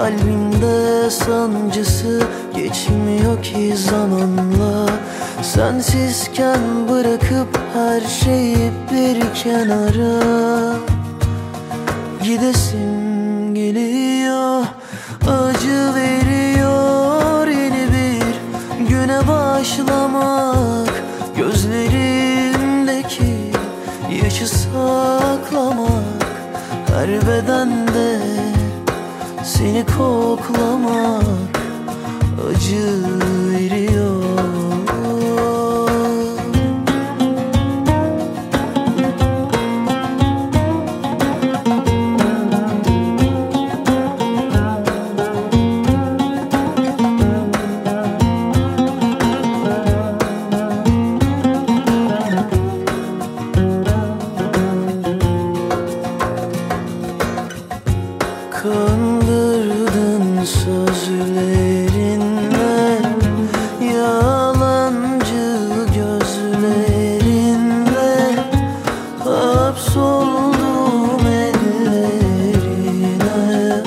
Kalbimde sancısı geçmiyor ki zamanla. Sensizken bırakıp her şeyi bir kenara gidesim geliyor. Acı veriyor yeni bir güne başlamak. Gözlerimdeki yaşı saklamak. Her bedende seni koklamak acı veriyor. Kandırdın sözlerinle, yalancı gözlerinle. Hapsoldum ellerine.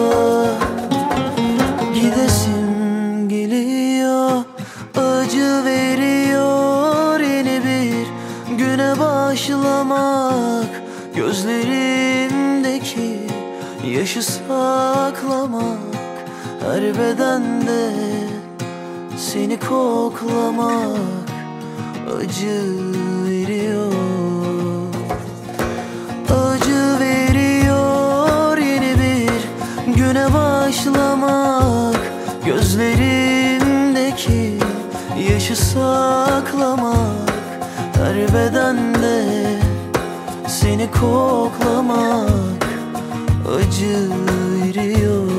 Gidesim geliyor, acı veriyor yeni bir güne başlamak. Gözlerimdeki yaşı saklamak. Her bedende seni koklamak acı veriyor. Acı veriyor yeni bir güne başlamak. Gözlerimdeki yaşı saklamak. Her bedende seni koklamak acı veriyor.